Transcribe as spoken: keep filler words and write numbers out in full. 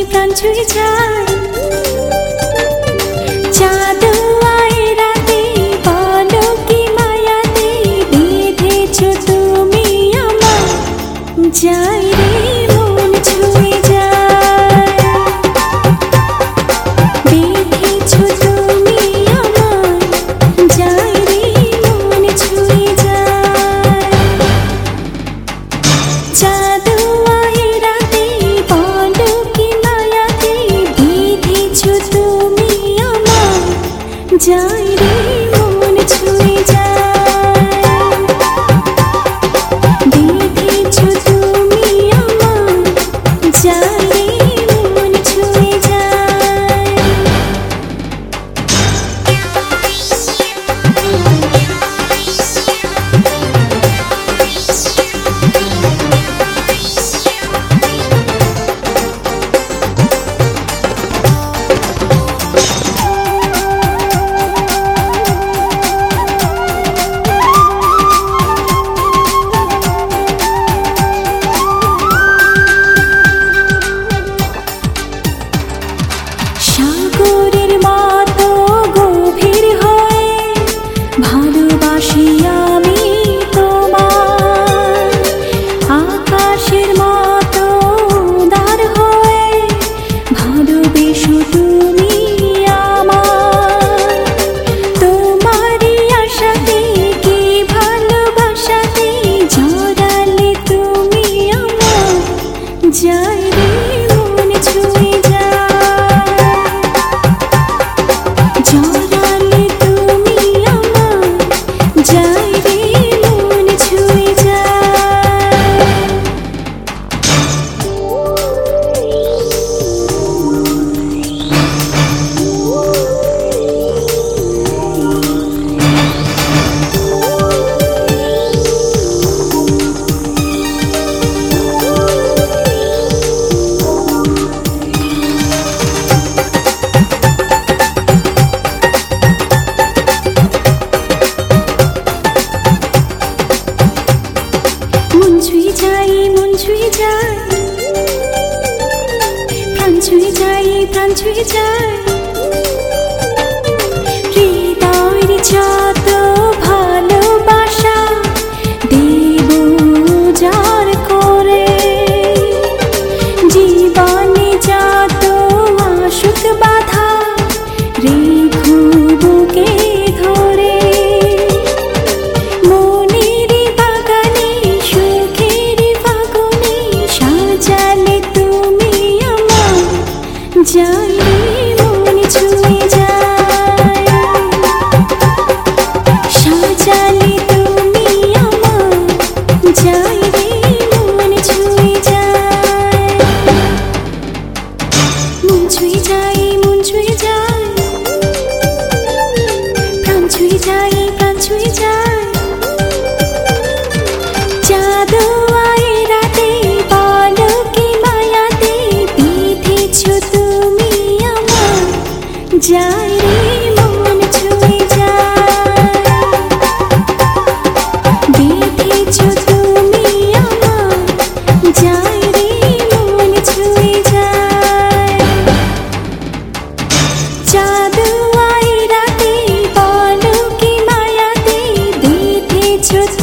প্রাণ ছুঁয়ে যায় চাঁদ আয়ে রাতে বলো কি মায়াতে বেঁধেছ তুমি আমার যাই রে মন ছুঁয়ে যায় বেঁধেছ তুমি আমার যাই রে মন ছুঁয়ে যায় চাঁদ আয়ে রাতে বলো কি মায়াতে বেঁধেছ তুমি আমার যাই রে মন ছুঁয়ে যায় বেঁধেছ তুমি আমার যাই রে মন ছুঁয়ে যায় সাগরের মতো গভীর হয়ে ভালোবাসি আমি তোমায় আকাশের মতো উদার হয়ে ভালোবেসো তুমি আমায় তোমারই আশাতে কি ভালোবাসাতে জড়ালে তুমি আমার যাই রে মন ছুঁয়ে যায় জড়ালে তুমি আমার যাই রে মন ছুঁয়ে যায় মন ছুঁয়ে যায় মন ছুঁয়ে যায় প্রাণ ছুঁয়ে যায় প্রাণ ছুঁয়ে যায় হৃদয়ের যত ভালোবাসা দেব যার করে জীবনে যত আসুক বাধা রেখো বুকে ধরে মনের বাগানে সুখের বাগানে সাজালে তুমি আমার যাই রে মন ছুঁয়ে যায় সাজালে তুমি আমার যাই রে মন ছুঁয়ে যায় মন ছুঁয়ে যায় মন ছুঁয়ে যায় প্রাণ ছুঁয়ে যায় প্রাণ ছুঁয়ে যায় চাঁদ আয়ে রাতে বলো কি মায়াতে বেঁধেছ তুমি আমার যাই রে মন ছুঁয়ে যায় বেঁধেছ তুমি আমার যাই রে মন ছুঁয়ে যায় চাঁদ আয়ে রাতে বলো কি মায়াতে বেঁধেছ